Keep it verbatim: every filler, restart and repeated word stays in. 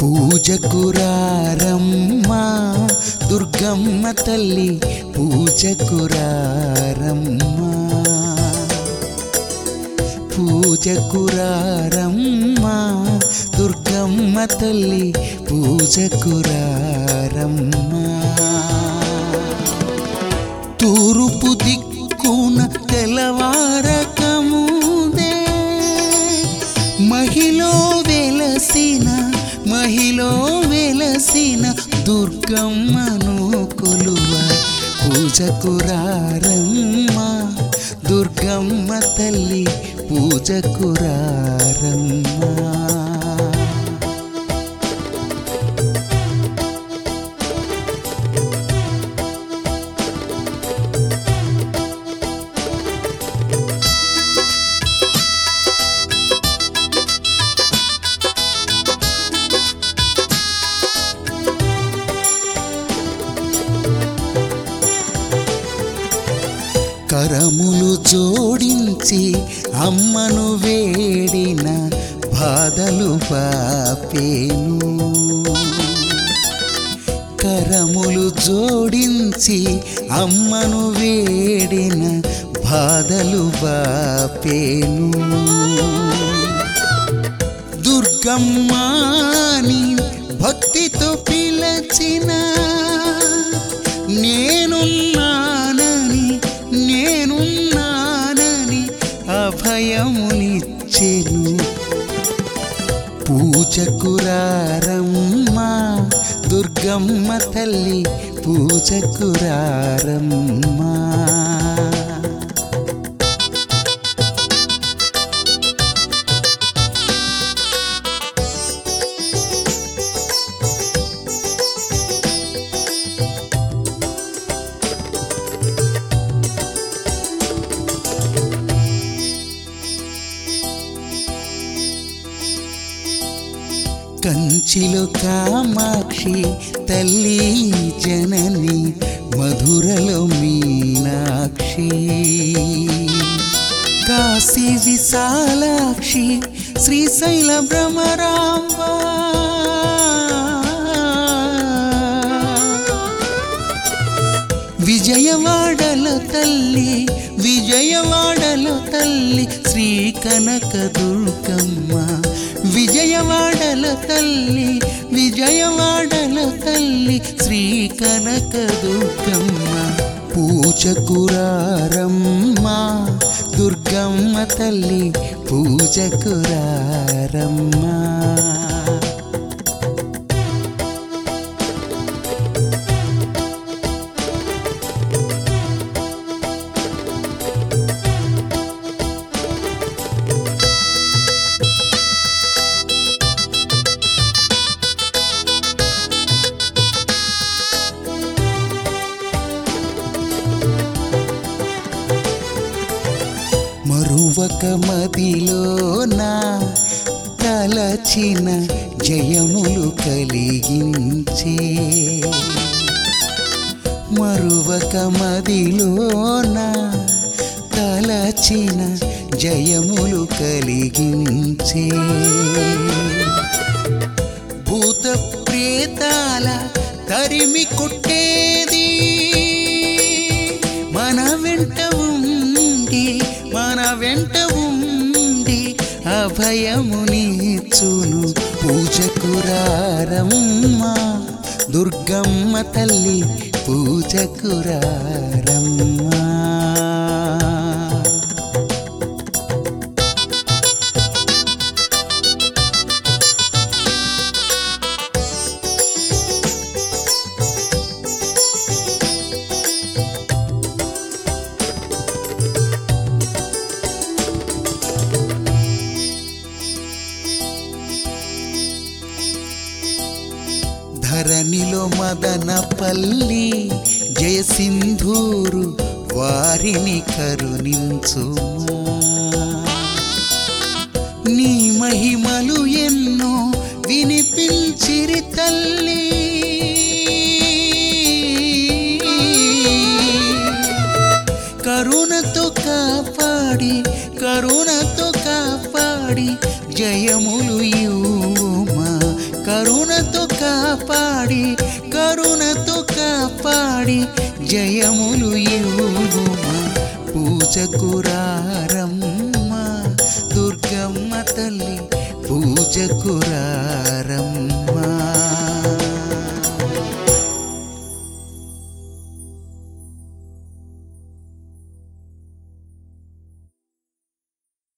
పూజకు రారమ్మా దుర్గమ్మ తల్లి పూజకు రారమ్మా పూజకు రారమ్మా దుర్గమ్మ తల్లి పూజకు రారమ్మా తూర్పు దిక్కున తెల్లవారకముదే మహిలో వెలసిన మహిలో వెలసిన దుర్గమ్మను కొలువ పూజకు రారమ్మా దుర్గమ్మ తల్లి పూజకు రారమ్మా కరములు జోడించి అమ్మను వేడిన బాధలు బాపేను కరములు జోడించి అమ్మను వేడిన బాధలు బాపేను దుర్గమ్మని భక్తితో పిలచిన నేనున్నానని నేనున్నానని అభయమునిచ్చెను పూజకు రారమ్మా దుర్గమ్మ తల్లి పూజకు రారమ్మా కంచిలో కామాక్షి తల్లి జనని మధురలో మీనాక్షి కాశీ విశాలాక్షి శ్రీశైల భ్రమరాంబ విజయవాడలో తల్లి విజయవాడలో తల్లి శ్రీ కనక దుర్గమ్మ విజయవాడలో తల్లి విజయవాడలో తల్లి శ్రీ కనక దుర్గమ్మ పూజకు రారమ్మా దుర్గమ్మ తల్లి పూజకు రారమ్మా మరువక మదిలోన తలచిన జయములు కలిగించే మరువక మదిలోన తలచిన జయములు కలిగించే భూత ప్రేతాల తరిమి కొట్టేది మన వెంట ఉండి మన వెంట ఉండి అభయమునిచ్చును పూజకు రారమ్మా దుర్గమ్మ తల్లి పూజకు రారమ్మా ధరణిలో మదనపల్లి జయసింధూరు వారిని కరుణించుమా నీ మహిమలు ఎన్నో వినిపించిరి తల్లి కరుణతో కాపాడి కరుణతో కాపాడి జయములు ఇవ్వుమా కరుణతో కాపాడి కరుణతో కాపాడి జయములు ఇవ్వుమా పూజకు రారమ్మా దుర్గమ్మ తల్లి పూజకు రారమ్మా.